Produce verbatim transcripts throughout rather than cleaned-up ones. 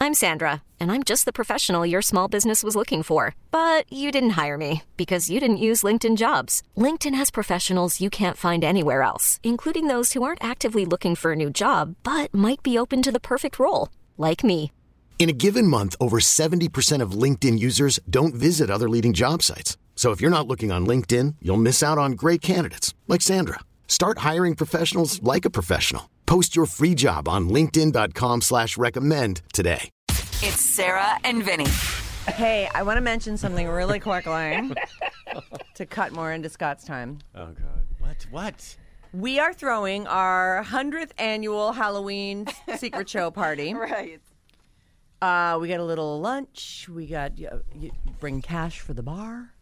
I'm Sandra, and I'm just the professional your small business was looking for. But you didn't hire me because you didn't use LinkedIn Jobs. LinkedIn has professionals you can't find anywhere else, including those who aren't actively looking for a new job, but might be open to the perfect role, like me. In a given month, over seventy percent of LinkedIn users don't visit other leading job sites. So if you're not looking on LinkedIn, you'll miss out on great candidates like Sandra. Start hiring professionals like a professional. Post your free job on linkedin.com slash recommend today. It's Sarah and Vinny. Hey, I want to mention something really quickly to cut more into Scott's time. Oh, God. What? What? We are throwing our hundredth annual Halloween secret show party. Right. Uh, we got a little lunch. We got uh, you bring cash for the bar,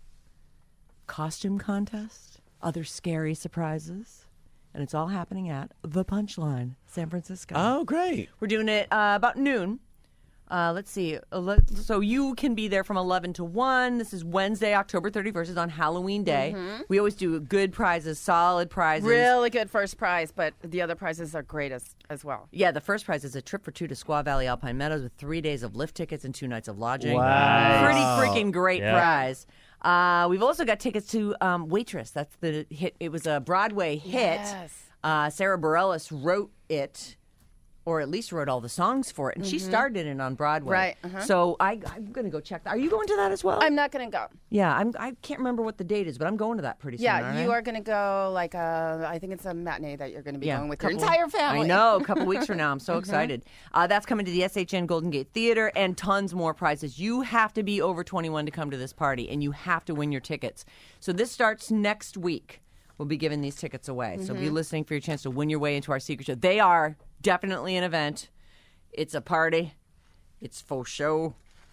costume contest, other scary surprises. And it's all happening at The Punchline, San Francisco. Oh, great. We're doing it uh, about noon. Uh, let's see. ele- So you can be there from eleven to one. This is Wednesday, October thirty-first. It's on Halloween Day. Mm-hmm. We always do good prizes, solid prizes. Really good first prize, but the other prizes are great as, as well. Yeah, the first prize is a trip for two to Squaw Valley Alpine Meadows with three days of lift tickets and two nights of lodging. Wow. Pretty freaking great Yeah. prize. Uh, we've also got tickets to um, Waitress. That's the hit. It was a Broadway hit. Yes. Uh, Sarah Bareilles wrote it, or at least wrote all the songs for it, and she started it on Broadway. Right, uh-huh. So I, I'm going to go check that. Are you going to that as well? I'm not going to go. yeah, I'm, I can't remember what the date is, but I'm going to that pretty soon. Yeah, aren't you I? are going to go, like, a, I think it's a matinee that you're going to be Yeah, going with couple- your entire family. I know, a couple weeks from now. I'm so excited. Uh, that's coming to the S H N Golden Gate Theater and tons more prizes. You have to be over twenty-one to come to this party, and you have to win your tickets. So this starts next week. We'll be giving these tickets away. So be listening for your chance to win your way into our secret show. They are definitely an event. It's a party. It's faux show.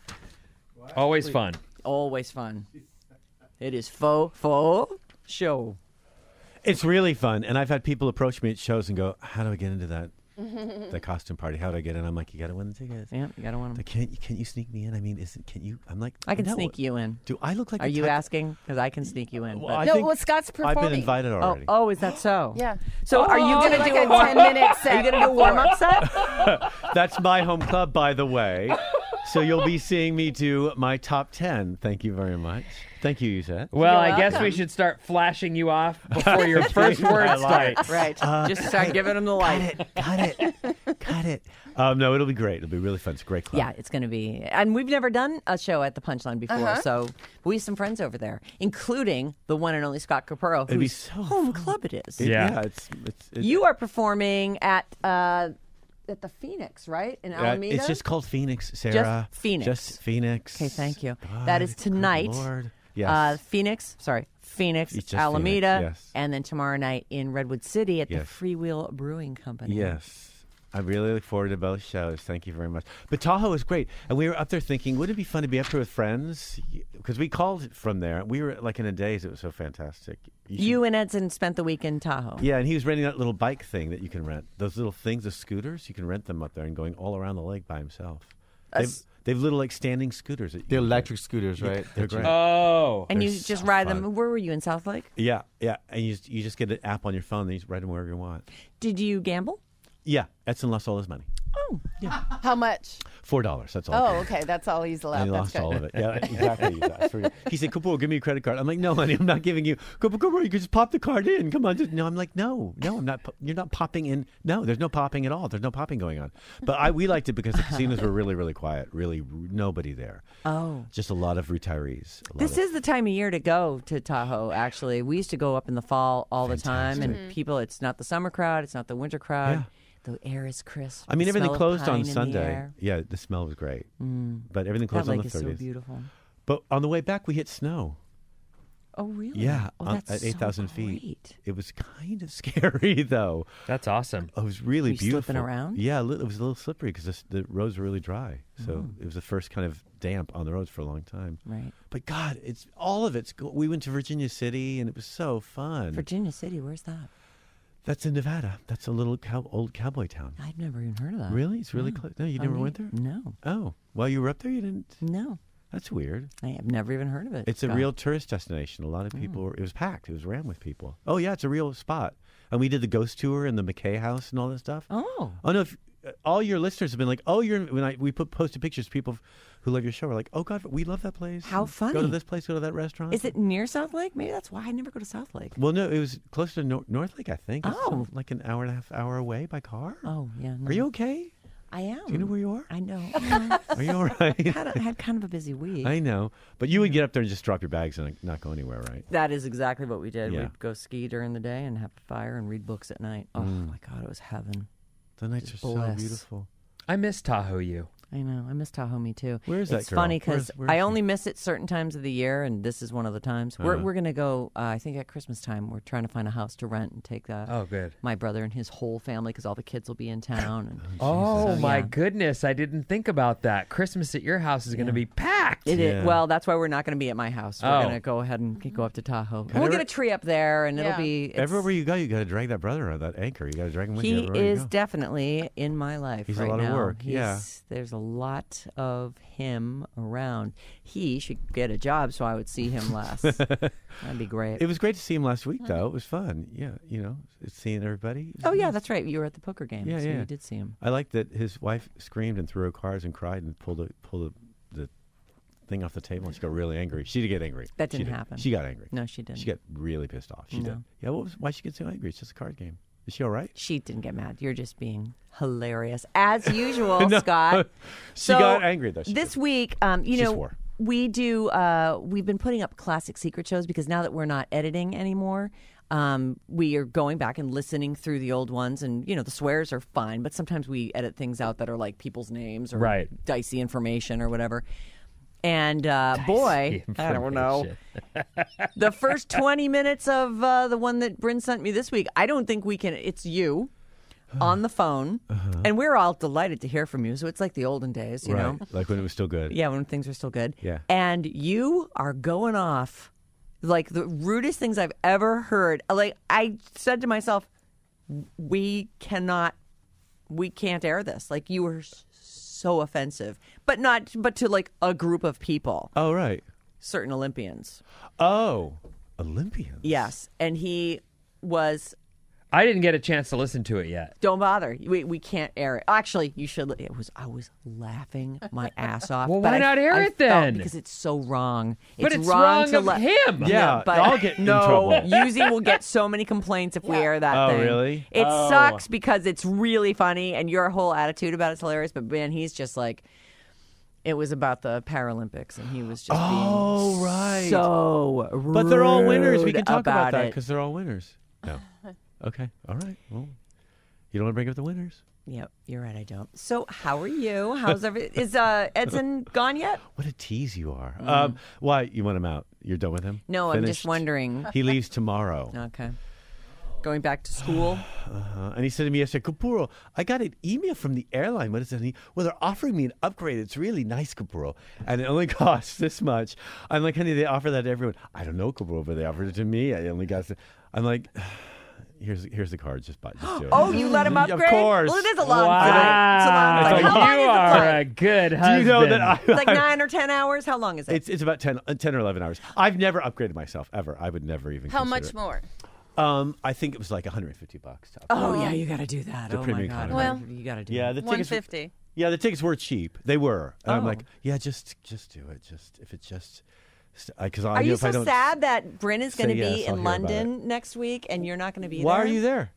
Always fun. Always fun. It is faux, faux show. It's really fun. And I've had people approach me at shows and go, how do I get into that the costume party? How do I get in? I'm like, you got to win the tickets. Yeah, you got to win them. Like, can't, can't you sneak me in? I mean, isn't, can you? I'm like, I can no. sneak you in. Do I look like Are a you type- asking? Because I can sneak you in. Well, but- I No, think well, Scott's I've performing. been invited Oh, already. oh, is that so? Yeah. So are you Oh, going to like do a a warm ten-minute set Are you going to do a warm up set? That's my home club, by the way. So you'll be seeing me do my top ten. Thank you very much. Thank you, Yusette. Well, You're I guess we welcome. should start flashing you off before your first word starts. Right. Just start giving them the light. Got it. Got it. Got it. Um, no, it'll be great. It'll be really fun. It's a great club. Yeah, it's going to be. And we've never done a show at the Punchline before, Uh-huh. so we have some friends over there, including the one and only Scott Capurro, It'd be whose so home fun. club it is. It- Yeah. yeah. It's, it's, it's You are performing at uh, at the Phoenix, right, in uh, Alameda? It's just called Phoenix, Sarah. Phoenix. Just Phoenix. Okay, thank you. God, That is good tonight. Lord. Yes. Uh, Phoenix, sorry, Phoenix, It's just Alameda, Phoenix, yes. and then tomorrow night in Redwood City at the Yes. Freewheel Brewing Company. Yes. I really look forward to both shows. Thank you very much. But Tahoe is great. And we were up there thinking, wouldn't it be fun to be up there with friends? Because we called from there. We were like in a daze. It was so fantastic. should- You and Edson spent the week in Tahoe. Yeah, and he was renting that little bike thing that you can rent. Those little things, the scooters, you can rent them up there and going all around the lake by himself. They've, Us- they've little like standing scooters. That you The can electric scooters, Yeah, right? they're That you- great. Oh. And They're you just so ride fun. them. Where were you, in South Lake? Yeah, yeah. And you just, you just get an app on your phone and you just ride them wherever you want. Did you gamble? Yeah, Edson lost all his money. Oh, How much? Four dollars. That's all. Oh, okay. That's all he's allowed. And he That's lost good. all of it. Yeah, exactly. That's for- he said, Kapoor, give me a credit card. I'm like, no, honey, I'm not giving you. Kapoor, Kapoor, you can just pop the card in. Come on. Just, no, I'm like, no, no, I'm not. po- You're not popping in. No, there's no popping at all. There's no popping going on. But I, we liked it because the casinos were really, really quiet. Really, r- nobody there. oh. Just a lot of retirees. A lot This of- is the time of year to go to Tahoe, actually. We used to go up in the fall all the time, and people, it's not the summer crowd, it's not the winter crowd. Yeah. The air is crisp. I mean, the everything smell of closed pine on in the Sunday. air. Yeah, the smell was great. But everything That closed on lake the is so thirtieth. beautiful. But on the way back, we hit snow. Oh, really? Yeah, oh, on- that's at so eight thousand feet. great. It was kind of scary, though. That's awesome. Oh, it was really Were you beautiful. slipping around? Yeah, a li- it was a little slippery because the roads were really dry. So Mm. it was the first kind of damp on the roads for a long time. Right. But God, it's all of it's. Go- we went to Virginia City and it was so fun. Virginia City, where's that? That's in Nevada. That's a little cow- old cowboy town. I've never even heard of that. Really? It's really No. close. No, you Oh, never neat. went there? No. Oh, while you were up there, you didn't. No. That's weird. I have never even heard of it. It's a Scott. real tourist destination. A lot of people. Mm. Were, it was packed. It was rammed with people. Oh yeah, it's a real spot. And we did the ghost tour and the McKay House and all that stuff. Oh. Oh no! If, all your listeners have been like, oh, you're when I we put posted pictures of people who love your show. We're like, oh God, we love that place. How funny. Go to this place. Go to that restaurant. Is it near South Lake? Maybe that's why I never go to South Lake. Well, no, it was close to Nor- North Lake, I think. It's Oh. like an hour and a half hour away by car. Oh yeah. No. Are you okay? I am. Do you know where you are? I know. I Are you all right? had, a, had kind of a busy week. I know, but you would get up there and just drop your bags and like, not go anywhere, right? That is exactly what we did. Yeah. We'd go ski during the day and have a fire and read books at night. Oh my God, it was heaven. The nights are Just so bliss. beautiful. I miss Tahoe U. I know. I miss Tahoe, me too. Where is that It's girl? funny because Where's- where's I she? only miss it certain times of the year, and this is one of the times. We're Uh-huh. we're gonna go. Uh, I think at Christmas time, we're trying to find a house to rent and take uh, Oh, good. my brother and his whole family because all the kids will be in town. And Oh, So, my yeah. goodness. I didn't think about that. Christmas at your house is going to be packed. It Yeah. is, well, that's why we're not going to be at my house. We're Oh. going to go ahead and go up to Tahoe. Can We'll I get re- a tree up there, and Yeah. it'll be. it's- Everywhere you go, you got to drag that brother or that anchor. You got to drag him with you. He everywhere you is go. definitely in my life He's a right lot of now. work, He's- yeah. There's a lot of him around. He should get a job so I would see him less. That'd be great. It was great to see him last week, though. It was fun. Yeah, you know, seeing everybody. It was oh, yeah, nice. that's right. You were at the poker game. Yeah, so yeah. you did see him. I liked that his wife screamed and threw her cards and cried and pulled a, pulled a, the thing off the table, and she got really angry. She did get angry. That She didn't did. happen. She got angry. No, she didn't. She got really pissed off. She No. did. Yeah, what was, why she get so angry? It's just a card game. Is she all right? She didn't get mad. You're just being hilarious. As usual, No. Scott. She So, got angry, though. She this did. week, um, you She know, swore. we do. Uh, we've been putting up classic secret shows because now that we're not editing anymore, um, we are going back and listening through the old ones. And you know, the swears are fine, but sometimes we edit things out that are like people's names or Right. dicey information or whatever. And uh, boy, I don't know. The first twenty minutes of uh, the one that Bryn sent me this week, I don't think we can. It's you on the phone, Uh-huh. and we're all delighted to hear from you. So it's like the olden days, you right. know. Like when it was still good. Yeah, when things were still good. Yeah. And you are going off like the rudest things I've ever heard. Like I said to myself, we cannot, we can't air this. Like you were so offensive, but not, but to like a group of people, Oh, right. certain Olympians. Oh, Olympians. Yes. And he was, I didn't get a chance to listen to it yet. don't bother. We we can't air it. Actually, you should. It was I was laughing my ass off. Well, but why I- not air I it felt- then? Because it's so wrong. But it's wrong, wrong to of let him. Yeah, but I'll get in no, trouble. Yuzi will get so many complaints if we air that Oh, thing. really? It Oh. sucks because it's really funny and your whole attitude about it's hilarious. But man, he's just like. It was about the Paralympics, and he was just Oh, being right. so rude But they're all winners. We can talk about, that it. because they're all winners. No. Okay. All right. Well, you don't want to bring up the winners. Yep, you're right. I don't. So, how are you? How's every? Is uh, Edson gone yet? What a tease you are. Um, why? You want him out? You're done with him? No, I'm just Finished? wondering. He leaves tomorrow. Okay, going back to school. Uh, and he said to me yesterday, Kapuro, I got an email from the airline. What is it? And he, well, they're offering me an upgrade. It's really nice, Kapuro. And it only costs this much. I'm like, honey, they offer that to everyone. I don't know, Kapuro, but they offered it to me. I only got it. I'm like, here's here's the card. Just buy just do it. Oh, you let him Of upgrade? course. Well, it is a long Wow. flight. It's a long It's flight. like, How long you is the are flight? a good Do husband. you know that I, It's like nine or ten hours. How long is it? It's it's about ten, uh, ten or eleven hours. I've never upgraded myself ever. I would never even. How consider much it. more? Um, I think it was like one hundred fifty bucks. To upgrade. oh yeah, you got to do that. The oh my premium god. economy. Well, you got to do. Yeah, that. the One tickets. fifty. Yeah, the tickets were cheap. They were. And I'm Oh. like, yeah, just just do it. Just if it just because I Are knew you if I so don't. sad that Bryn is going to say be yes, I'll in hear about London next week and you're not going to be Why there? are you there?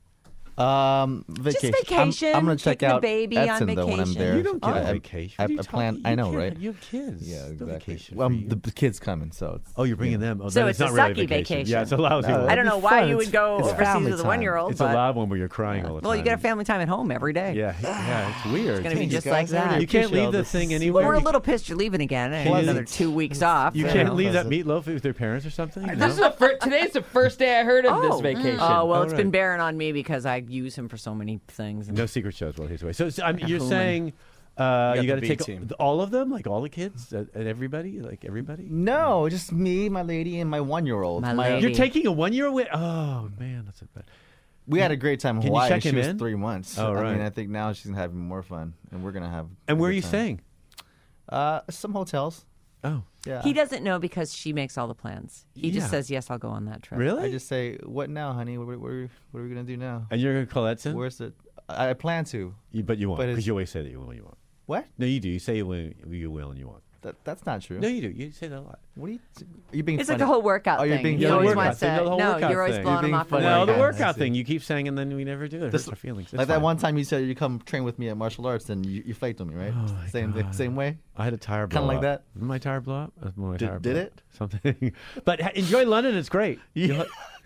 Um, vacation. Just vacation, I'm, I'm gonna check taking the out baby on Edson though when I'm vacation. there. You don't get I, a I- vacation. I, What are you I plan. talking- I you know, can't- right? You have kids. Yeah, No exactly. vacation Well, for um, you. the, the kids coming, so it's, Oh, you're bringing yeah. them. Oh, So then it's not a really sucky vacation. Yeah, it's a lousy No, one. I don't know It'd be why fun. you would It's- go it's overseas family with a time. one-year-old. It's a but- loud one where you're crying all the time. Well, you get a family time at home every day. Yeah, yeah, it's weird. It's going to be Jeez, just guys, like I that. already You can't appreciate leave all the this. thing Well, anywhere. we're a little pissed you're leaving again. And Pleasant. another two weeks off. You you can't know. leave that meatloaf with their parents or something. This No? is the fir- today's the first day I heard of Oh. this vacation. Oh, well, Oh, it's been right. bearing on me because I use him for so many things. No secret shows while he's away. So, so I'm, you're Human. saying uh, You you got got the to B take team. all of them, like all the kids and and everybody, like everybody. No, just me, my lady, and my one-year-old. My lady. You're taking a one year away. Oh man, that's a bad. We had a great time in Can you Hawaii. check she him was in? three months. Oh, I right. mean, I think now she's gonna have more fun, and we're gonna have. And a where are good you time. staying? Uh, some hotels. Oh, Yeah. He doesn't know because she makes all the plans. He just Yeah. says, yes, I'll go on that trip. really? I just say, "What now, honey? What, what, what, are, we, what are we gonna do now? and you're gonna call Edson? Where's it? I, I plan to. You, but you won't But because it's- you always say that you will. You won't. What? No, you do. You say you will. You will, and you won't. That, that's not true. No, you do. You say that a lot. What are you? Are you being It's funny? like the whole workout Oh, you're thing. being he funny. always Workout wants thing, to. the whole No, workout you're always thing. blowing You're him being off the funny. No, the Yeah, I workout see. thing. You keep saying, and then we never do it. This- Hurts our feelings. It's Like that fine. one time you said you come train with me at martial arts, and you, you flaked on me, right? Oh, my same God. same way. I had a tire blow Kinda like up. that? Did my tire blow up? Uh, My Did- tire did blew it? up. Something. But ha- enjoy London. It's great. Yeah.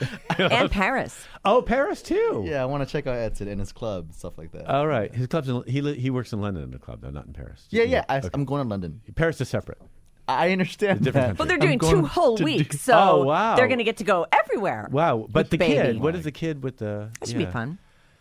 And Paris. Oh, Paris too. Yeah, I want to check out Edson and his club and stuff like that. All right. His club's in, he li- he works in London in the club though, not in Paris. yeah, yeah. I, Okay. I'm going to London. Paris is separate. I understand Different that. country. Well, they're I'm doing going two whole to do- weeks, so Oh, wow. they're going to get to go everywhere. Wow. But with the baby. kid. What is the kid with the? That should yeah. be fun.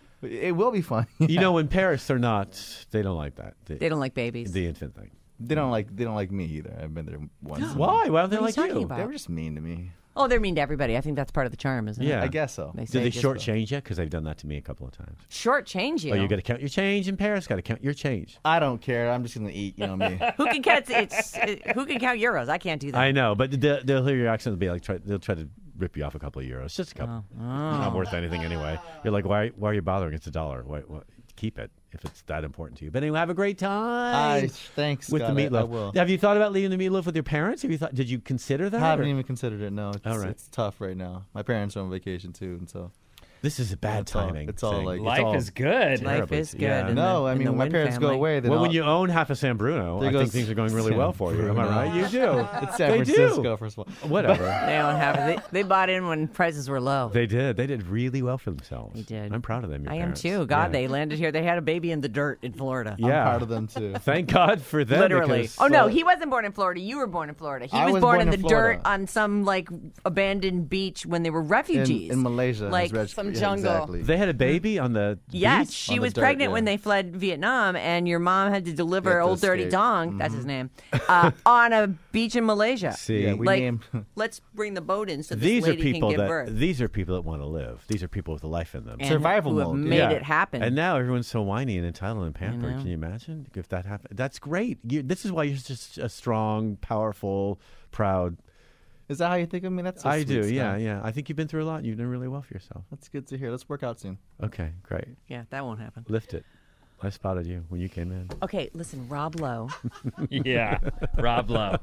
It will be fun. You know, in Paris, they're not. They don't like that. The, They don't like babies. the infant thing. They don't like they don't like me either. I've been there once. Why? Why don't they What are you like talking you? about? They were just mean to me. Oh, they're mean to everybody. I think that's part of the charm, isn't it? Yeah. I guess so. They Did say they just- shortchange you? Because they've done that to me a couple of times. Shortchange you. Oh, you got to count your change in Paris. Got to count your change. I don't care. I'm just gonna eat. You know me. Who can count? It's it, who can count euros? I can't do that. I know, but they'll, they'll hear your accent and be like, try, they'll try to rip you off a couple of euros, just a couple. Oh. It's not worth anything anyway. You're like, why? Why are you bothering? It's a dollar. Why, why, keep it if it's that important to you. But anyway, have a great time. I thanks with God, the I- meatloaf. I will. Have you thought about leaving the meatloaf with your parents? Have you thought? Did you consider that? I haven't or- even considered it. No, it's, All right. it's tough right now. My parents are on vacation too, and so This is a bad It's all- timing. it's all thing. like- It's Life all is good. Life terribly- is good. yeah. in no. the- I in mean, the when my Wynn parents go family. away, then Well, when I'll- you own half of San Bruno, There I think goes things are going really San well for you. Am I Bruno. right? You do. it's San They Francisco, do. first of all. Whatever. They don't have it. They, they bought in when prices were low. They did. They did really well for themselves. They did. I'm proud of them. your I am parents. too. God, Yeah. they landed here. They had a baby in the dirt in Florida. I'm Yeah. proud of them too. Thank God for them. Literally. because- Oh no, But- he wasn't born in Florida. You were born in Florida. He I was, was born, born in in the Florida. dirt on some like abandoned beach when they were refugees in, in Malaysia, Like his reg- some yeah, jungle. Exactly. They had a baby on the Yes, beach? she On the was dirt, pregnant when yeah. they fled Vietnam, and your mom had to deliver You have to old dirty escape. dong. That's his name. Uh, on a beach in Malaysia. See, Yeah, we like, named- let's bring the boat in so this these are lady people can give that birth. these are people that want to live. These are people with a life in them. And Survival who have mode, made Yeah. it happen. And now everyone's so whiny and entitled and pampered. know. Can you imagine if that happened? That's great. You, this is why you're just a strong, powerful, proud. Is that how you think of me? That's so I sweet, do. Scott. Yeah, yeah. I think you've been through a lot. and You've done really well for yourself. That's good to hear. Let's work out soon. Okay, great. yeah, that won't happen. Lift it. I spotted you when you came in. Okay, listen, Rob Lowe. Yeah, Rob Lowe.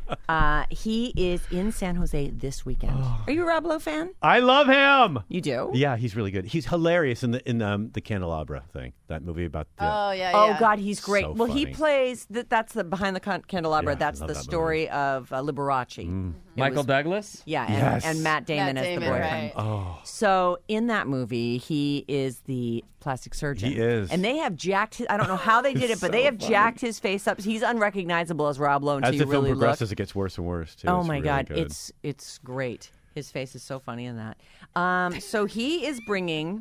Uh, he is in San Jose this weekend. Are you a Rob Lowe fan? I love him. You do? Yeah, he's really good. He's hilarious in the in um, the Candelabra thing, that movie about the. Oh yeah, Oh yeah. God, he's great. So well, he funny. plays. Th- that's the behind the can- candelabra. Yeah, I that's love the that story of uh, Liberace. It Michael was- Douglas. Yeah, and, Yes. and Matt Damon Matt as the Damon, boyfriend. right. Oh, So in that movie, he is the plastic surgeon. He is. and they have jacked. His, I don't know how they did it, but they So have jacked his face up. He's unrecognizable as Rob Lowe until as you the film really look. progresses, it gets worse and worse too. Oh It's my really God, good. it's it's great. His face is so funny in that. Um, so he is bringing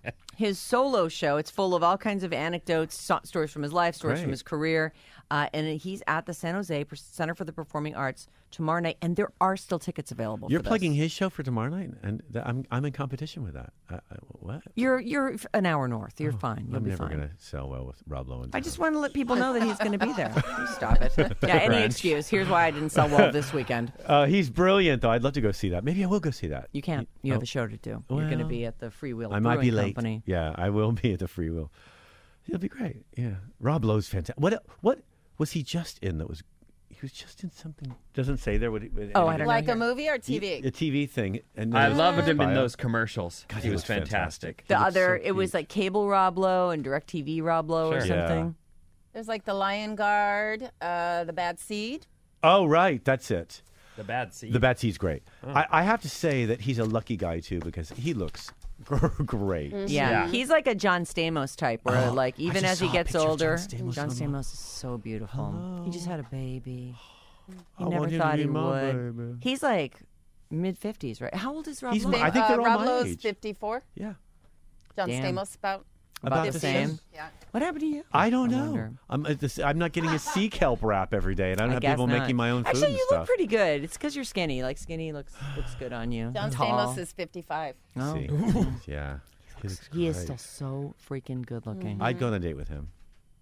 his solo show. It's full of all kinds of anecdotes, so- stories from his life, stories from Great. his career, uh, and he's at the San Jose Center for the Performing Arts tomorrow night, and there are still tickets available. You're for this. plugging his show for tomorrow night, and th- I'm I'm in competition with that. I, I, what? You're you're an hour north. You're fine. You'll I'm be never fine. going to sell well with Rob Lowe. I just want to let people know that he's going to be there. You stop it. Yeah, any French. excuse. Here's why I didn't sell well this weekend. Uh, he's brilliant, though. I'd love to go see that. Maybe I will go see that. You can't. You have Oh. a show to do. You're going to Well, be at the Free Will I might be Brewing late. Company. Yeah, I will be at the Free Will. He'll be great. Yeah, Rob Lowe's fantastic. What what was he just in? That was he was just in something. Doesn't say there. What? he- what- Oh, I anything. don't know. Like a here. movie or T V? A T V thing. And I then- loved him in Bio. those commercials. God, he he was looks fantastic. fantastic. The He looks other, so it was cute. like Cable Rob Lowe and DirecTV Rob Lowe or Sure. Yeah. something. There's like the Lion Guard, uh, the Bad Seed. Oh, right. That's it. The bad seed. The Batsy's great. Oh. I, I have to say that he's a lucky guy too because he looks great. Yeah. Yeah. He's like a John Stamos type where Oh, like I even just as he saw a gets picture of John older, Stamos John on- Stamos is so beautiful. He just had a baby. He I never want him to thought be he my would. baby. He's like mid fifties, right? How old is Rob He's Lowe? my- I think uh, they're all Rob my Lowe's age. fifty-four. Yeah. John Damn. Stamos about. About the the same. same. Yeah. What happened to you? I don't I know. wonder. I'm at this, I'm not getting a sea kelp wrap every day, and I don't I have guess people not. making my own food Actually, and you stuff. look pretty good. It's because you're skinny. Like skinny looks looks good on you. John Tall. Stamos is fifty-five. Oh. See? Yeah. He, looks He is great. still so freaking good looking. I'd go on a date with him.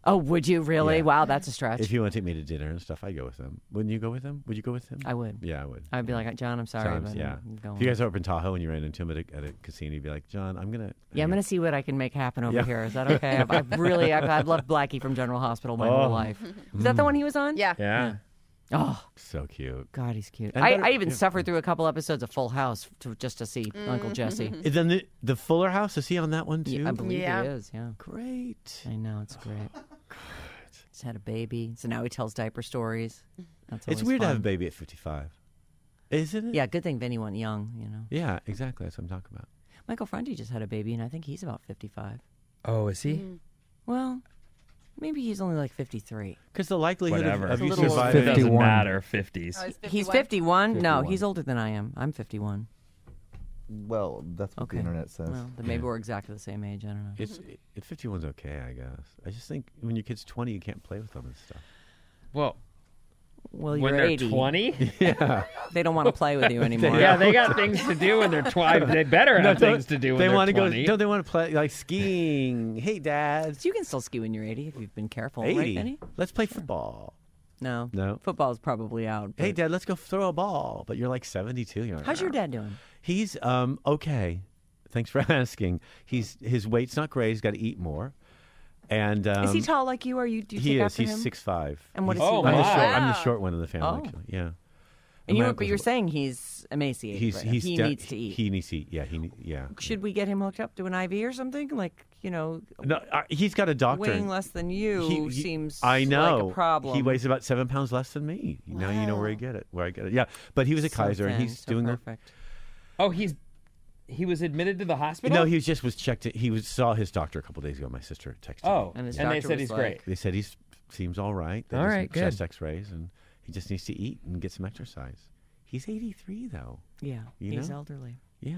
Oh, would you really? Yeah. Wow, that's a stretch. If you want to take me to dinner and stuff, I go with him. Wouldn't you go with him? Would you go with him? I would. Yeah, I would. I'd be like, John, I'm sorry, Sometimes, but yeah. I'm going. If you guys are up in Tahoe and you ran into him at a, at a casino, you'd be like, John, I'm gonna. Yeah, I'm going to see what I can make happen over Yeah. here. Is that okay? I've, I've really, I've, I've loved Blackie from General Hospital my Oh. whole life. Is that the one he was on? Yeah. Yeah. Oh, So cute. God, he's cute. And I, better- I even yeah. suffered through a couple episodes of Full House to, just to see Uncle Jesse. And then the the Fuller House, is he on that one too? Yeah, I believe Yeah. he is, yeah. Great. I know, it's great. He's had a baby, so now he tells diaper stories. That's It's always weird to have a fun. baby at fifty-five, isn't it? Yeah, good thing Vinny went young, you know. Yeah, exactly. That's what I'm talking about. Michael Franti just had a baby, and I think he's about fifty-five. Oh, is he? Well, maybe he's only like fifty-three. Because the likelihood of, Whatever. of you It's a little surviving. It doesn't fifty-one. matter. Fifties. He's fifty-one? No, fifty-one. he's older than I am. I'm fifty-one. Well, that's what Okay. the internet says. Well, then maybe we're exactly the same age. I don't know. It's it, fifty-one's okay, I guess. I just think when your kid's twenty, you can't play with them and stuff. Well, Well, you're when they're eighty. twenty? Yeah. They don't want to play with you anymore. Yeah, they got things to do when they're twenty. They better have don't- things to do when they they're wanna twenty. go. Don't they want to play like skiing? Hey, Dad. So you can still ski when you're eighty if you've been careful, right, eighty. Vinny? Let's play football. No. No. Football's probably out. Hey, but- Dad. Let's go throw a ball. But you're like seventy-two. You're like, How's your dad doing? He's um okay. Thanks for asking. He's his weight's not great. He's got to eat more. And um, Is he tall like you? Or you do you He take is. after He's him? six five. And what He's- is he Oh, I'm the my. short. I'm the Wow. short one of the family. Oh. Actually. Yeah. And my you, uncle's but you're a- saying he's emaciated. He's right? he's he de- needs to eat. He needs to eat. Yeah. He ne- yeah. Should we get him hooked up to an I V or something? Like, you know, No, uh, he's got a doctor. weighing less than you He- he- seems I know. like a problem. He weighs about seven pounds less than me. Now you know where I get it. Where I get it. Yeah, but he was at So Kaiser, thin, and he's so doing perfect. Oh, he's he was admitted to the the. hospital? No, he was just was checked. He was saw his doctor a couple days ago. My sister texted. Oh, me. And his and they doctor said was he's like- great. They said he seems all right. They All did right, some good. chest X-rays, and he just needs to eat and get some exercise. He's eighty-three though. Yeah, You he's know? elderly. Yeah.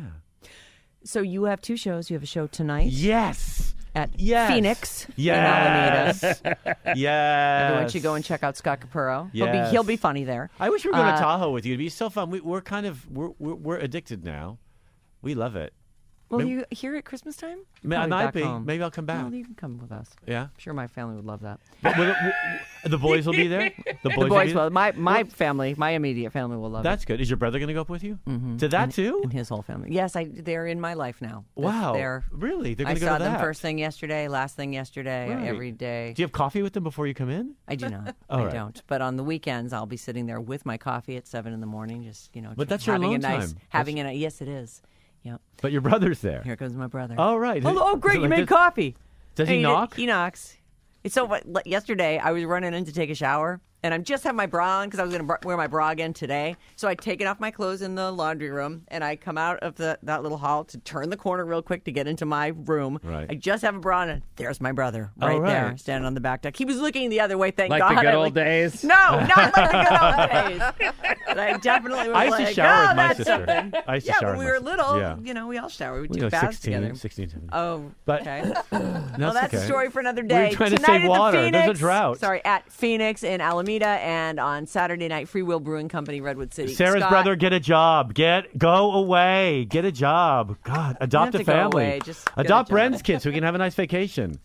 So you have two shows. You have a show tonight Yes. at Yes. Phoenix Yes. in Alameda. Yes. Everyone should go and check out Scott Capurro. He'll be Yes. he'll be funny there. I wish we were going Uh, to Tahoe with you. It'd be so fun. We, we're kind of we're, we're we're addicted now. We love it. Will Maybe- you here at Christmas time? May- I Probably might back be. home. Maybe I'll come back. Well, you can come with us. Yeah. I'm sure my family would love that. But will it- will- the boys will be there. The boys. The will boys be there? will. My my family, my immediate family will love That's good. Is your brother going to go up with you? Mm-hmm. To that and, too? and his whole family. Yes, I they're in my life now. Wow. They're, Really? They're I going to go saw to them that. first thing yesterday, last thing yesterday, Right. every day. Do you have coffee with them before you come in? I do not. All I right. don't. But on the weekends, I'll be sitting there with my coffee at seven in the morning, just you know. But tr- that's your having alone a nice, time. Having a yes, it is. Yep. But your brother's there. Here comes my brother. Oh, right. Oh, oh great! Is it You like made this? coffee. Does And he did- knock? He knocks. It's so. what- like, Yesterday, I was running in to take a shower, and I just have my bra on because I was going to wear my bra again today. So I'd taken off my clothes in the laundry room, and I come out of the that little hall to turn the corner real quick to get into my room. Right. I just have a bra on, and there's my brother Oh, right, there, right. standing on the back deck. He was looking the other way. Thank Like God. the good I old like- days? No, not like the good old days. But I definitely was I used like, to shower oh, with my that's sister. something. I used to Yeah, shower when we with were my little, sister. Yeah. you know, we all showered. We You took know, baths sixteen, together. sixteen, seventeen. Oh, But- okay. That's Well, that's okay. a story for another We day. were trying to Tonight save at water. The There's a Phoenix, drought. Sorry, at Phoenix in Alameda, and on Saturday night, Free Will Brewing Company, Redwood City. Sarah's Scott, brother, get a job. Get go away. Get a job. God, adopt have a to go family. away, just get a Adopt job. Bren's kids so we can have a nice vacation.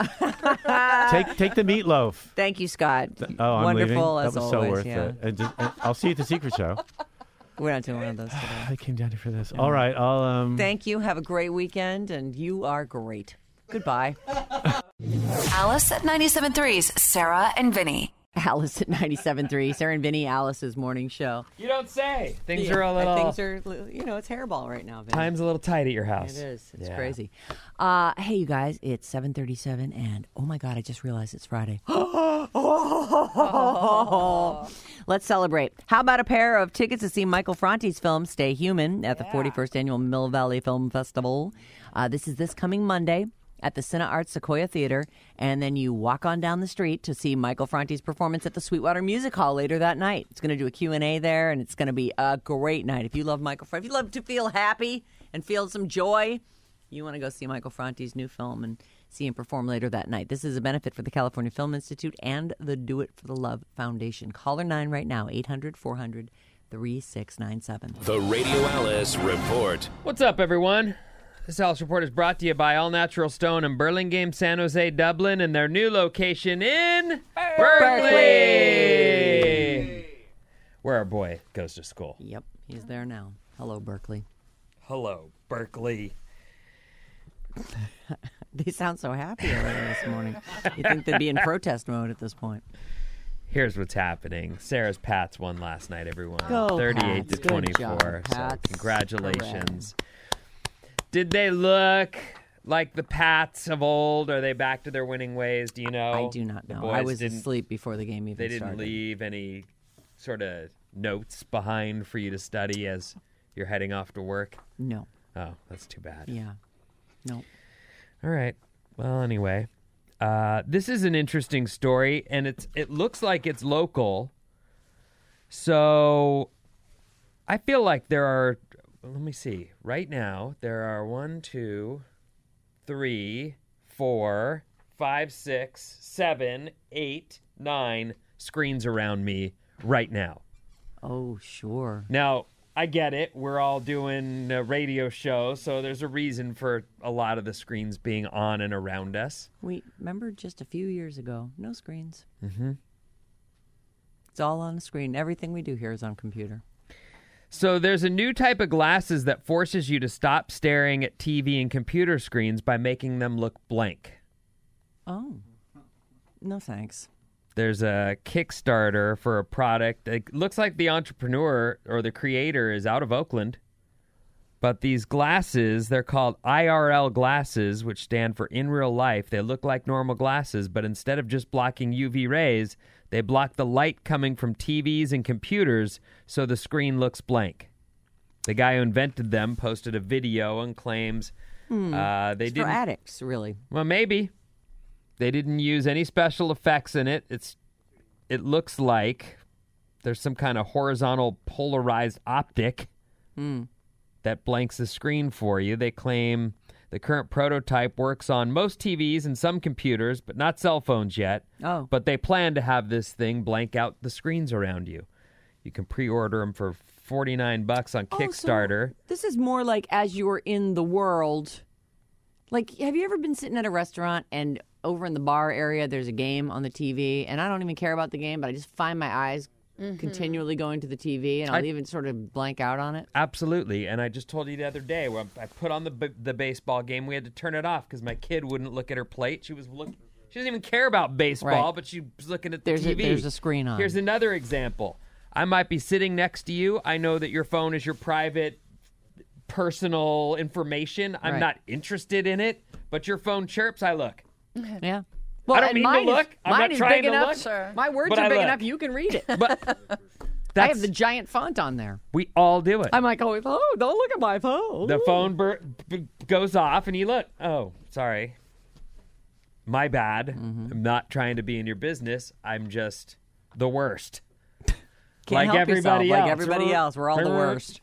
take take the meatloaf. Thank you, Scott. Oh, I'm Wonderful leaving. as that was always. so worth yeah. it. And just, and I'll see you at the Secret Show. We're not doing one of those today. I came down here for this. All right, I'll um. Thank you. Have a great weekend, and you are great. Goodbye. Alice at ninety-seven point three's Sarah and Vinny. Alice at ninety-seven point three, Sarah and Vinny, Alice's morning show. You don't say. Things Yeah, are a little. Things are, you know, it's hairball right now, Vinny. Time's a little tight at your It house. is. It's Yeah. crazy. Uh, hey, you guys, it's seven thirty-seven, and oh my God, I just realized it's Friday. Let's celebrate. How about a pair of tickets to see Michael Franti's film, Stay Human, at the forty-first Annual Mill Valley Film Festival? Uh, this is this coming Monday at the Cine Arts Sequoia Theater, and then you walk on down the street to see Michael Franti's performance at the Sweetwater Music Hall later that night. It's going to do a Q and A there, and it's going to be a great night. If you love Michael Franti, if you love to feel happy and feel some joy, you want to go see Michael Franti's new film and see him perform later that night. This is a benefit for the California Film Institute and the Do It for the Love Foundation. Caller nine right now, eight hundred, four hundred, three six nine seven. The Radio Alice Report. What's up, everyone? This Alice Report is brought to you by All Natural Stone in Burlingame, San Jose, Dublin, and their new location in Berkeley, Berkeley! Where our boy goes to school. Yep, he's there now. Hello, Berkeley. Hello, Berkeley. They sound so happy over there this morning. You think they'd be in protest mode at this point. Here's what's happening. Sarah's Pats won last night, everyone. Go, thirty-eight Pats. to twenty-four. Good job, So Pats. congratulations. Did they look like the Pats of old? Are they back to their winning ways? Do you know? I do not The know. boys I was didn't- asleep before the game even They didn't started. leave any sort of notes behind for you to study as you're heading off to work? No. Oh, that's too bad. Yeah. No. All right. Well, anyway, uh, this is an interesting story, and it's it looks like it's local. So I feel like there are, let me see, right now, there are one, two, three, four, five, six, seven, eight, nine screens around me right now. Oh, sure. Now, I get it. We're all doing a radio show, so there's a reason for a lot of the screens being on and around us. We remember just a few years ago, no screens. Mm-hmm. It's all on the screen. Everything we do here is on computer. So there's a new type of glasses that forces you to stop staring at T V and computer screens by making them look blank. Oh. No thanks. There's a Kickstarter for a product. It looks like the entrepreneur or the creator is out of Oakland. But these glasses, they're called I R L glasses, which stand for in real life. They look like normal glasses, but instead of just blocking U V rays, they block the light coming from T Vs and computers so the screen looks blank. The guy who invented them posted a video and claims Hmm. uh, they It's didn't. for addicts, really. Well, maybe. They didn't use any special effects in it. It's it looks like there's some kind of horizontal polarized optic Mm. that blanks the screen for you. They claim the current prototype works on most T Vs and some computers, but not cell phones yet. Oh. But they plan to have this thing blank out the screens around you. You can pre-order them for forty-nine bucks on Oh, so Kickstarter. this is more like as you're in the world. Like, have you ever been sitting at a restaurant and over in the bar area there's a game on the T V, and I don't even care about the game, but I just find my eyes continually going to the T V, and I'll I- even sort of blank out on it? Absolutely, and I just told you the other day where I put on the b- the baseball game. We had to turn it off because my kid wouldn't look at her plate. She was looking. She doesn't even care about baseball, Right. but she was looking at the There's a- T V. there's a screen on. Here's another example. I might be sitting next to you. I know that your phone is your private, personal information. I'm Right. not interested in it, but your phone chirps. I look. Yeah. I don't and mean to mine is- look. I'm mine not is trying big to enough. look. Sure. My words But are I big look. enough you can read it. But I that's have the giant font on there. we all do it. I'm like, oh, oh don't look at my phone. The phone bur- b- goes off, and you look. Oh, sorry. My bad. Mm-hmm. I'm not trying to be in your business. I'm just the worst. Can't like help everybody yourself. else. Like everybody else. We're all the worst.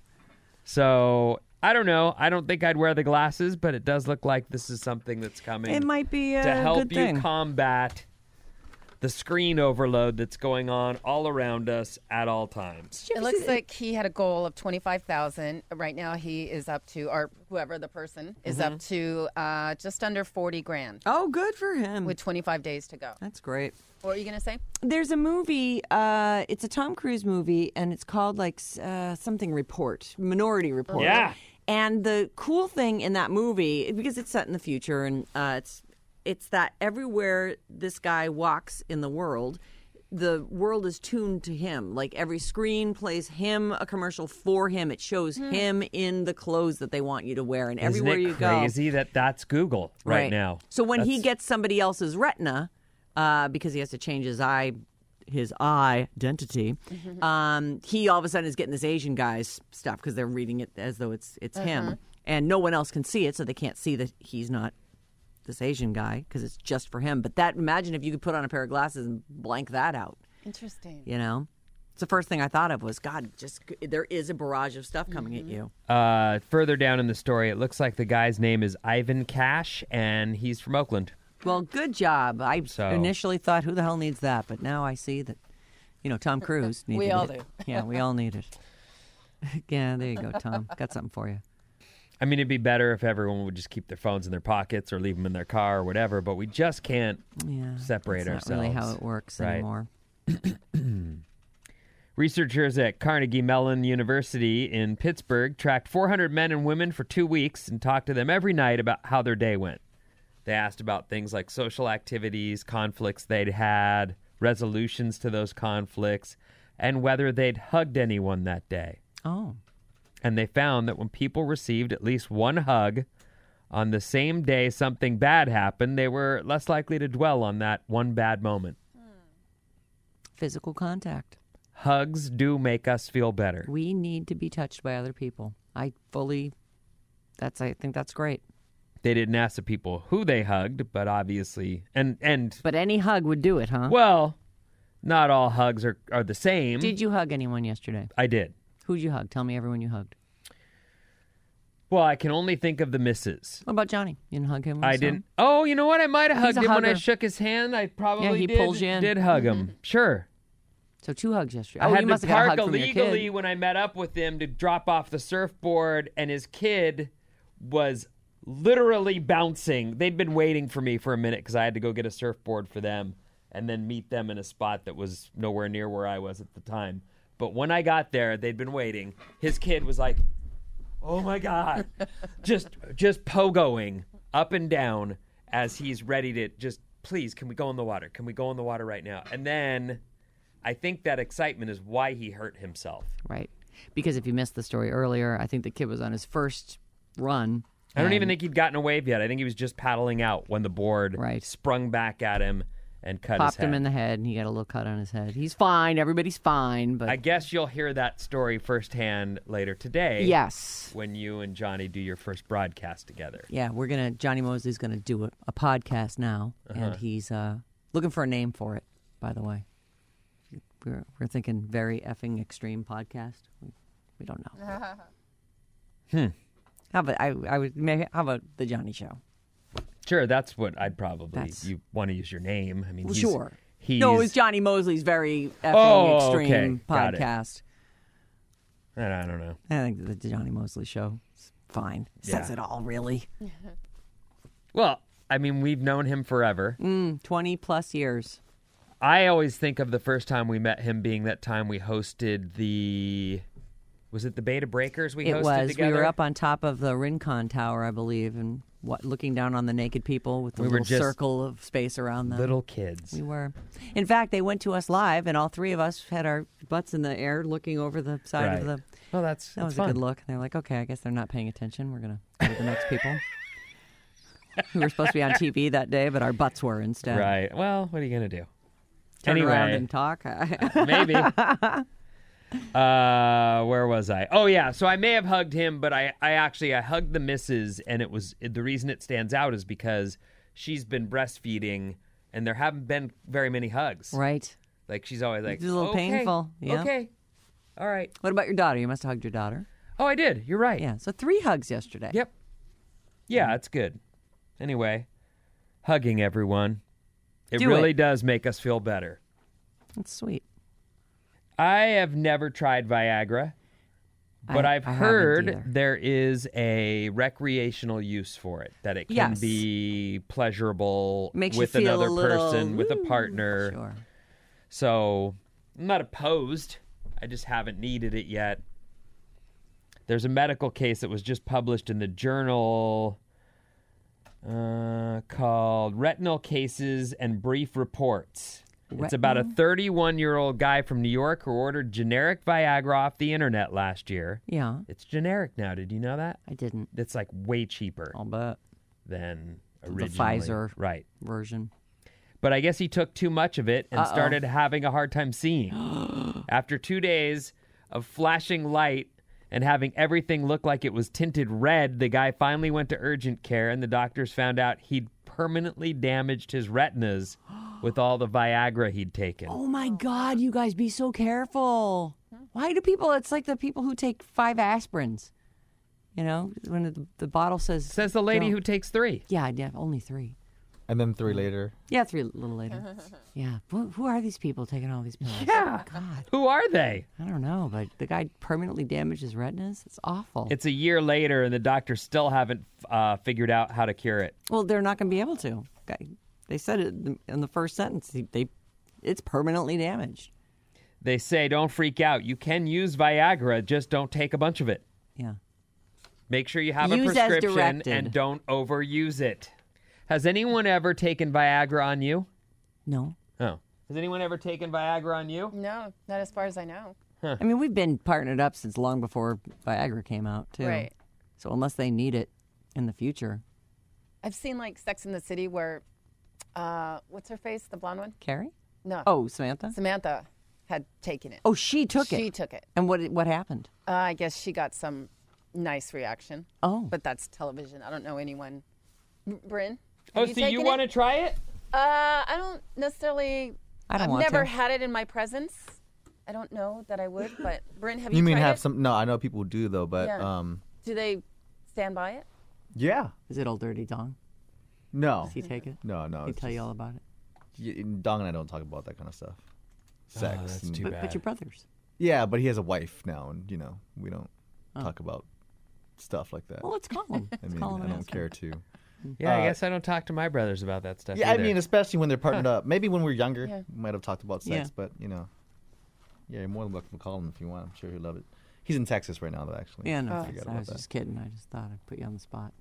So I don't know. I don't think I'd wear the glasses, but it does look like this is something that's coming It might be a to help good you thing. combat the screen overload that's going on all around us at all times. It looks like he had a goal of twenty-five thousand. Right now he is up to, or whoever the person is up to uh, just under forty grand Oh, good for him. with twenty-five days to go. That's great. What were you going to say? There's a movie. Uh, it's a Tom Cruise movie, and it's called like uh, something Report, Minority Report. Yeah. And the cool thing in that movie, because it's set in the future, and uh, it's it's that everywhere this guy walks in the world, the world is tuned to him. Like every screen plays him a commercial for him. It shows him in the clothes that they want you to wear, and Isn't everywhere it you go. crazy that that's Google right, now? So when he That's- gets somebody else's retina, uh, because he has to change his eye, his identity, um, he all of a sudden is getting this Asian guy's stuff because they're reading it as though it's it's him, and no one else can see it, so they can't see that he's not this Asian guy because it's just for him. But that, imagine if you could put on a pair of glasses and blank that out. Interesting. You know, it's the first thing I thought of was, God, just there is a barrage of stuff coming at you. Uh, further down in the story, it looks like the guy's name is Ivan Cash, and he's from Oakland. Well, good job. I So- initially thought, who the hell needs that? But now I see that, you know, Tom Cruise needed We all it. do. Yeah, we all need it. Yeah, there you go, Tom. Got something for you. I mean, it'd be better if everyone would just keep their phones in their pockets or leave them in their car or whatever, but we just can't Yeah, separate that's ourselves. not really how it works Right. anymore. Researchers at Carnegie Mellon University in Pittsburgh tracked four hundred men and women for two weeks and talked to them every night about how their day went. They asked about things like social activities, conflicts they'd had, resolutions to those conflicts, and whether they'd hugged anyone that day. Oh. And they found that when people received at least one hug on the same day something bad happened, they were less likely to dwell on that one bad moment. Physical contact. Hugs do make us feel better. We need to be touched by other people. I fully, that's, I think that's great. They didn't ask the people who they hugged, but obviously, and, and But any hug would do it, huh? well, not all hugs are, are the same. Did you hug anyone yesterday? I did. Who'd you hug? Tell me everyone you hugged. Well, I can only think of the misses. What about Johnny? You didn't hug him? I also? didn't. Oh, you know what? I might have He's hugged a him when I hugger. shook his hand. I probably Yeah, he did, pulls you in. did hug him. Sure. So two hugs yesterday. I oh, had you to must have got a park hug from your illegally kid. when I met up with him to drop off the surfboard, and his kid was literally bouncing. They'd been waiting for me for a minute because I had to go get a surfboard for them and then meet them in a spot that was nowhere near where I was at the time. But when I got there, they'd been waiting. His kid was like, oh my God, just just pogoing up and down as he's ready to just, please, can we go in the water? Can we go in the water right now? And then I think that excitement is why he hurt himself. Right. Because if you missed the story earlier, I think the kid was on his first run. I don't and- even think he'd gotten a wave yet. I think he was just paddling out when the board Right. sprung back at him and cut popped his head. him in the head, and he got a little cut on his head. He's fine. Everybody's fine. But I guess you'll hear that story firsthand later today. yes. When you and Johnny do your first broadcast together. Yeah, we're going to, Johnny Mosley's going to do a, a podcast now, Uh-huh. and he's uh, looking for a name for it, by the way. We're, we're thinking very effing extreme podcast. We, we don't know. Hmm. How about, I, I would, maybe, how about The Johnny Show? Sure, that's what I'd probably. That's- You want to use your name? I mean, Well, he's, sure. He's, No, it was Johnny Mosley's very effing Oh, extreme okay. Got it. podcast. I don't, I don't know. I think the Johnny Mosley Show is fine. Says Yeah. it all, really. Well, I mean, we've known him forever. Mm, twenty plus years. I always think of the first time we met him being that time we hosted the. Was it the Beta Breakers we It hosted was. together? We were up on top of the Rincon Tower, I believe, and what, looking down on the naked people with the We were little just circle of space around them. Little kids. We were. In fact, they went to us live, and all three of us had our butts in the air looking over the side Right. of the. Well, that's That that's was fun. a good look. And they're like, okay, I guess they're not paying attention. We're going to go to the next people. We were supposed to be on T V that day, but our butts were instead. Right. Well, what are you gonna do? Turn anyway, around and talk. maybe. Uh, where was I? Oh yeah, so I may have hugged him, but I, I actually I hugged the missus, and it was the reason it stands out is because she's been breastfeeding, and there haven't been very many hugs. Right. Like she's always like, It's a little okay, painful, yeah. Okay, all right. What about your daughter? You must have hugged your daughter. Oh, I did. You're right. Yeah. So three hugs yesterday. Yep. Yeah, it's good. Anyway, hugging everyone. It Do really it. does make us feel better. That's sweet. I have never tried Viagra, but I- I've I haven't heard either. there is a recreational use for it, that it can Yes. be pleasurable Makes you with feel another a little, person, with a "Ooh," partner. Sure. So I'm not opposed. I just haven't needed it yet. There's a medical case that was just published in the journal uh, called Retinal Cases and Brief Reports. It's about a thirty-one-year-old guy from New York who ordered generic Viagra off the internet last year. Yeah. It's generic now. Did you know that? I didn't. It's like way cheaper I'll bet. than The originally. Pfizer Right. version. But I guess he took too much of it and Uh-oh. started having a hard time seeing. After two days of flashing light and having everything look like it was tinted red, the guy finally went to urgent care, and the doctors found out he'd permanently damaged his retinas with all the Viagra he'd taken. Oh my God, you guys be so careful. Why do people, it's like the people who take five aspirins. You know, when the, the bottle says. Says the lady don't- who takes three. Yeah, yeah, only three. And then three later. Yeah, three a little later. Yeah. Who, who are these people taking all these pills? Yeah. God. Who are they? I don't know, but the guy permanently damaged his retinas. It's awful. It's a year later, and the doctors still haven't uh, figured out how to cure it. Well, they're not going to be able to. They said it in the first sentence. They, it's permanently damaged. They say, don't freak out. You can use Viagra, just don't take a bunch of it. Yeah. Make sure you have Use a as prescription directed. and don't overuse it. Has anyone ever taken Viagra on you? No. Oh. Has anyone ever taken Viagra on you? No, not as far as I know. I mean, we've been partnered up since long before Viagra came out, too. Right. So unless they need it in the future. I've seen like Sex in the City where, uh, what's her face, the blonde one? Carrie? No. Oh, Samantha? Samantha had taken it. Oh, she took it. She took it. And what what happened? Uh, I guess she got some nice reaction. Oh. But that's television. I don't know anyone. B- Bryn? Oh, have so you taken want to it? try it? Uh, I don't necessarily. I don't I've want never to. had it in my presence. I don't know that I would, but Bryn, have you, You mean tried have it? some? No, I know people do though, but Yeah. um, Do they stand by it? yeah, Is it old dirty Dong? no, Does he take it? no, no. He it's tell you just- all about it? y- Dong and I don't talk about that kind of stuff. Sex. that's and- too But, bad. but your brothers. Yeah, but he has a wife now, and you know we don't Oh. talk about stuff like that. Well, let's call him. I Let's mean, call him I and don't ask care him. to. Yeah, I Uh, guess I don't talk to my brothers about that stuff Yeah, I either. mean, especially when they're partnered up. Maybe when we're younger, Yeah. we might have talked about sex, Yeah. but you know, yeah, you're more than welcome to call him if you want. I'm sure he'll love it. He's in Texas right now, though. Actually, Yeah, no, I thanks. forgot I about was that. just kidding. I just thought I'd put you on the spot.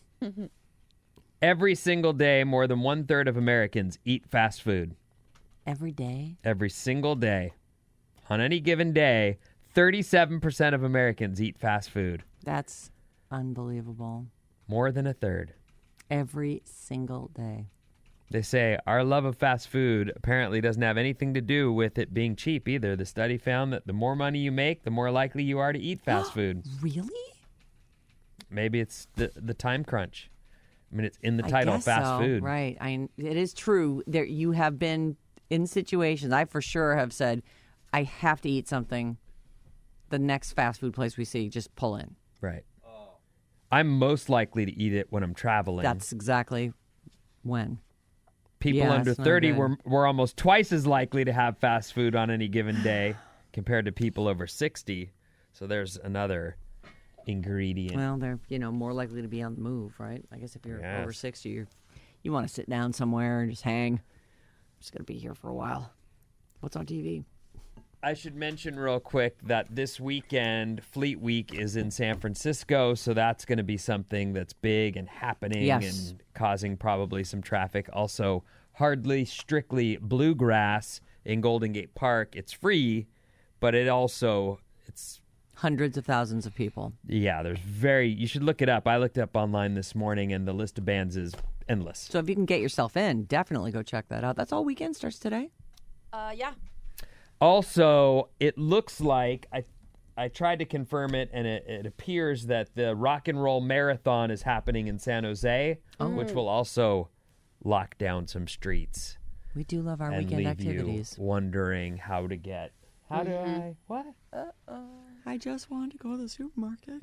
Every single day, more than one third of Americans eat fast food. Every day? Every single day. On any given day, thirty-seven percent of Americans eat fast food. That's unbelievable. More than a third. Every single day. They say our love of fast food apparently doesn't have anything to do with it being cheap either. The study found that the more money you make, the more likely you are to eat fast food. Really? Maybe it's the the time crunch. I mean, it's in the I title, guess fast so. food. Right. I, it is true. There, you have been in situations, I for sure have said, I have to eat something. The next fast food place we see, just pull in. Right. I'm most likely to eat it when I'm traveling. That's exactly when. People Yeah, under it's not thirty good. were, were almost twice as likely to have fast food on any given day compared to people over sixty. So there's another ingredient. Well, they're, you know, more likely to be on the move, right? I guess if you're Yes. over sixty, you're, you want to sit down somewhere and just hang. I'm just going to be here for a while. What's on T V? I should mention real quick that this weekend, Fleet Week is in San Francisco, so that's going to be something that's big and happening Yes. and causing probably some traffic. Also, Hardly Strictly Bluegrass in Golden Gate Park. It's free, but it also, it's, Hundreds of thousands of people. yeah, there's very, you should look it up. I looked up online this morning, and the list of bands is endless. So if you can get yourself in, definitely go check that out. That's all weekend starts today. Uh, yeah. Also, it looks like I I tried to confirm it, and it, it appears that the Rock and Roll Marathon is happening in San Jose, which will also lock down some streets We do love our and weekend leave activities. you wondering how to get. How do Mm-hmm. I what? I just wanted to go to the supermarket.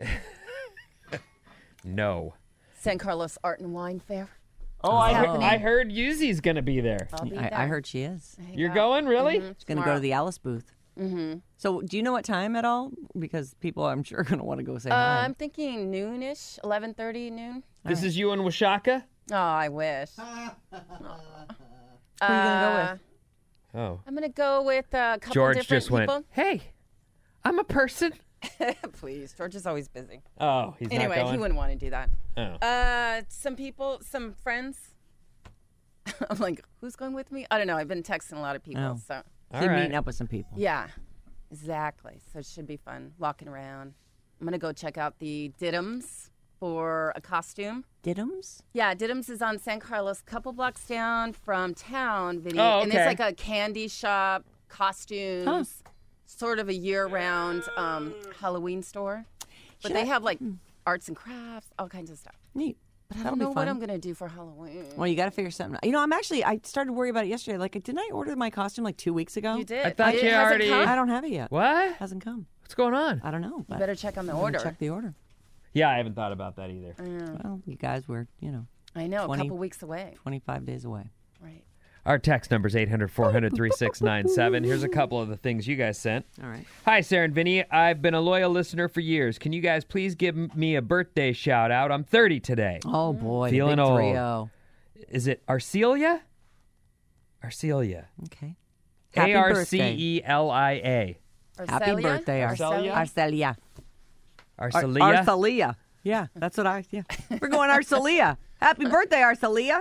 No. San Carlos Art and Wine Fair. Oh, I heard, happening. I heard Yuzi's gonna be there. I'll be I, there. I heard she is. You're going, really? Mm-hmm. She's going to go to the Alice booth. Mm-hmm. So do you know what time at all? Because people, I'm sure, are going to want to go say Uh, hi. I'm thinking noonish, eleven thirty noon. This is you and Washaka? Oh, I wish. Who are you going to go with? Oh. I'm gonna go with a couple George different just went, people. hey, I'm a person. Please, George is always busy. Oh, he's not Anyway, going? he wouldn't want to do that. Oh. Uh, some people, some friends. I'm like, who's going with me? I don't know. I've been texting a lot of people, Oh. so So All you're right. meeting up with some people. yeah, exactly. So it should be fun walking around. I'm gonna go check out the Diddums for a costume. Diddums? Yeah, Diddums is on San Carlos, couple blocks down from town, Vinny. Oh, And okay. it's like a candy shop, costumes, sort of a year-round um, Halloween store. But Should they I- have like arts and crafts, all kinds of stuff. Neat. But I That'll don't be know what fun. I'm going to do for Halloween. Well, you got to figure something out. You know, I'm actually, I started to worry about it yesterday. Like, didn't I order my costume like two weeks ago? You did. I thought It you hasn't already- come? I don't have it yet. What? Hasn't come. What's going on? I don't know. But Better check on the I'm gonna order. Check the order. Yeah, I haven't thought about that either. Well, you guys were, you know. I know, twenty a couple weeks away. twenty-five days away. Right. Our text number is eight hundred, four hundred, thirty-six ninety-seven. Here's a couple of the things you guys sent. All right. Hi, Sarah and Vinny. I've been a loyal listener for years. Can you guys please give m- me a birthday shout out? I'm thirty today. Oh, boy. Feeling the big old. three oh. Is it Arcelia? Arcelia. Okay. Happy A R C birthday. E L I A. Happy Arcelia? birthday, Arcelia? Arcelia. Arcelia? Ar- Arcelia. Yeah, that's what I, yeah. We're going Arcelia. Happy birthday, Arcelia.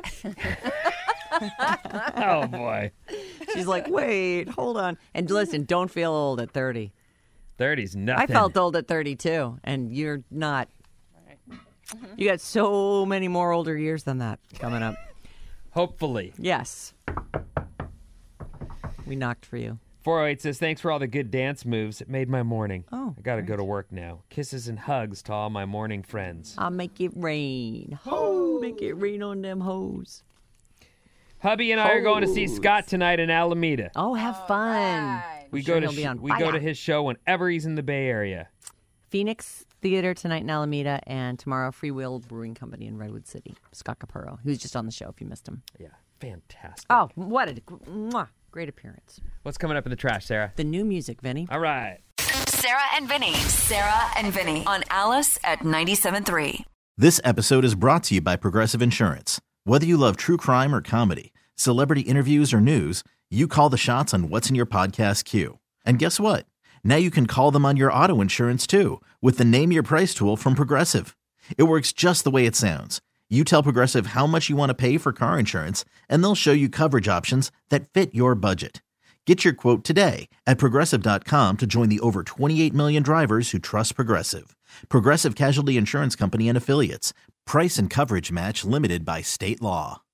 Oh, boy. She's like, wait, hold on. And listen, don't feel old at thirty. thirty's nothing. I felt old at thirty-two, and you're not. You got so many more older years than that coming up. Hopefully. Yes. We knocked for you. four oh eight says, thanks for all the good dance moves. It made my morning. Oh, I got to go to work now. Kisses and hugs to all my morning friends. I'll make it rain. Ho, make it rain on them hoes. Hubby and I are going to see Scott tonight in Alameda. Oh, have fun. We Sure go to he'll be sh- on we go fire. to his show whenever he's in the Bay Area. Phoenix Theater tonight in Alameda, and tomorrow Free Will Brewing Company in Redwood City. Scott Capurro, who's just on the show if you missed him. Yeah, fantastic. Oh, what a mwah, great appearance. What's coming up in the trash, Sarah? The new music, Vinny. All right. Sarah and Vinny. Sarah and Vinny on Alice at ninety-seven point three. This episode is brought to you by Progressive Insurance. Whether you love true crime or comedy, celebrity interviews or news, you call the shots on what's in your podcast queue. And guess what? Now you can call them on your auto insurance too with the Name Your Price tool from Progressive. It works just the way it sounds. You tell Progressive how much you want to pay for car insurance, and they'll show you coverage options that fit your budget. Get your quote today at Progressive dot com to join the over twenty-eight million drivers who trust Progressive. Progressive Casualty Insurance Company and Affiliates. Price and coverage match limited by state law.